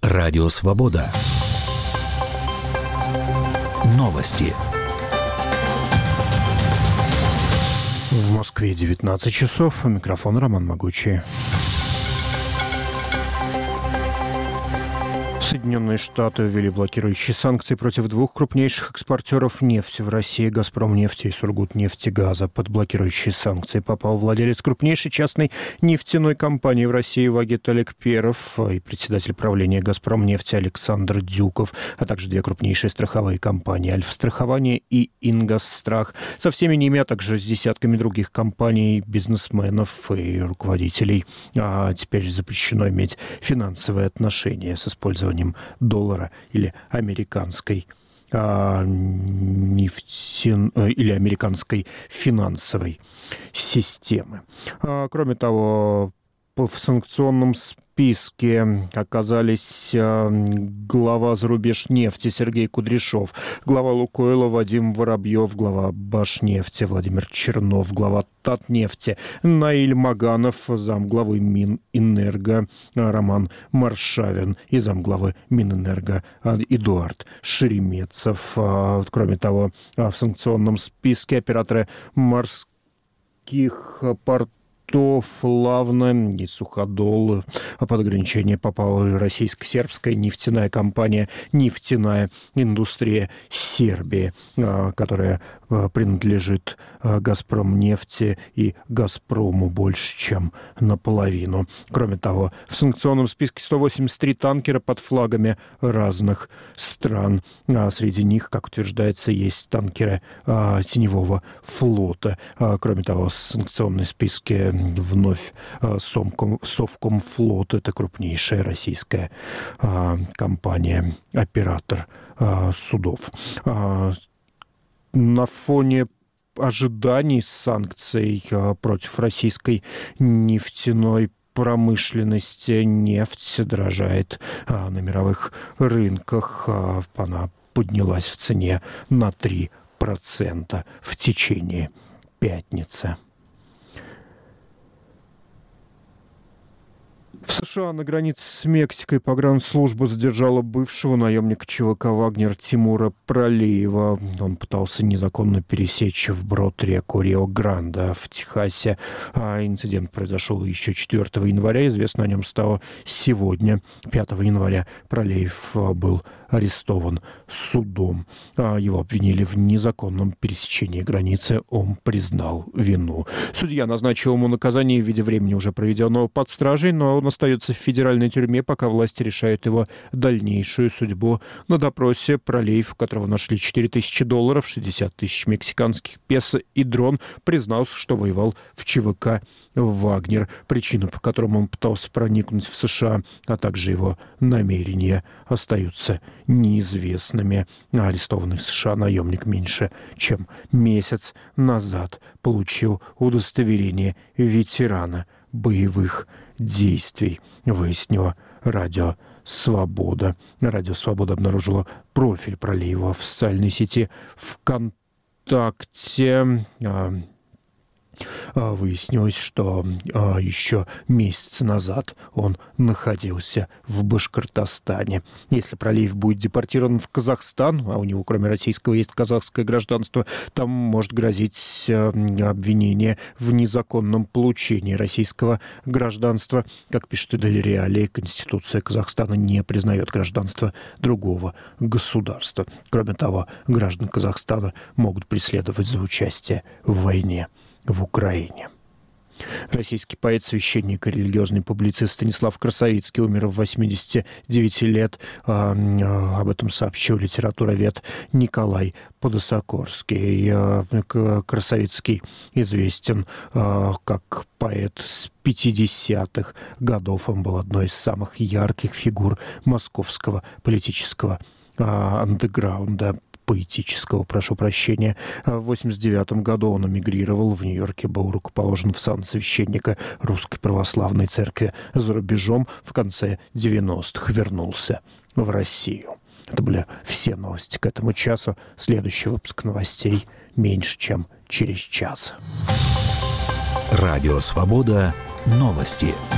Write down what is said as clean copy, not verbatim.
Радио «Свобода». Новости. В Москве 19 часов. Микрофон Роман Могучий. Соединенные Штаты ввели блокирующие санкции против двух крупнейших экспортеров нефти в России – «Газпромнефти» и «Сургутнефтегаза». Под блокирующие санкции попал владелец крупнейшей частной нефтяной компании в России Вагит Алекперов и председатель правления «Газпромнефти» Александр Дюков, а также две крупнейшие страховые компании – «Альфа-страхование» и «Ингосстрах». Со всеми ними, а также с десятками других компаний, бизнесменов и руководителей. А теперь запрещено иметь финансовые отношения с использованием доллара или американской или американской финансовой системы. Кроме того, в санкционном списке оказались глава «Зарубежнефти» Сергей Кудряшов, глава «Лукойла» Вадим Воробьев, глава «Башнефти» Владимир Чернов, глава «Татнефти» Наиль Маганов, замглавы Минэнерго Роман Маршавин и замглавы Минэнерго Эдуард Шеремецов. Кроме того, в санкционном списке операторы морских портов Лавна и Суходол. Под ограничение попала российско-сербская нефтяная компания «Нефтяная индустрия Сербии», которая принадлежит «Газпромнефти» и «Газпрому» больше, чем наполовину. Кроме того, в санкционном списке 183 танкера под флагами разных стран. Среди них, как утверждается, есть танкеры Теневого флота. Кроме того, в санкционном списке вновь Совкомфлот, это крупнейшая российская компания, оператор судов. На фоне ожиданий санкций против российской нефтяной промышленности нефть дорожает на мировых рынках. Она поднялась в цене на 3% в течение пятницы. В США на границе с Мексикой погранслужба задержала бывшего наемника ЧВК «Вагнер» Тимура Пролеева. Он пытался незаконно пересечь вброд реку Рио-Гранде в Техасе. Инцидент произошел еще 4 января. Известно о нем стало сегодня, 5 января. Пролеев был арестован судом. Его обвинили в незаконном пересечении границы. Он признал вину. Судья назначил ему наказание в виде времени, уже проведенного под стражей, но он остается в федеральной тюрьме, пока власти решают его дальнейшую судьбу. На допросе Пролеев, у которого нашли $4000, 60 тысяч мексиканских песо и дрон, признался, что воевал в ЧВК «Вагнер». Причины, по которым он пытался проникнуть в США, а также его намерения, остаются неизвестными. Арестованный в США наемник меньше чем месяц назад получил удостоверение ветерана боевых действий, выяснило Радио «Свобода». Радио «Свобода» обнаружило профиль Пролеева в социальной сети ВКонтакте. Выяснилось, что еще месяц назад он находился в Башкортостане. Если Пролеев будет депортирован в Казахстан, а у него, кроме российского, есть казахское гражданство, там может грозить обвинение в незаконном получении российского гражданства. Как пишет Идель Реалии, Конституция Казахстана не признает гражданство другого государства. Кроме того, граждан Казахстана могут преследовать за участие в войне в Украине. Российский поэт, священник и религиозный публицист Станислав Красовицкий умер в 89 лет. Об этом сообщил литературовед Николай Подосокорский. Красовицкий известен как поэт с 50-х годов. Он был одной из самых ярких фигур московского политического андеграунда, поэтического, прошу прощения. В 1989 году он эмигрировал. В Нью-Йорке был рукоположен в сан священника Русской Православной Церкви. За рубежом в конце 90-х вернулся в Россию. Это были все новости к этому часу. Следующий выпуск новостей меньше, чем через час. Радио «Свобода». Новости.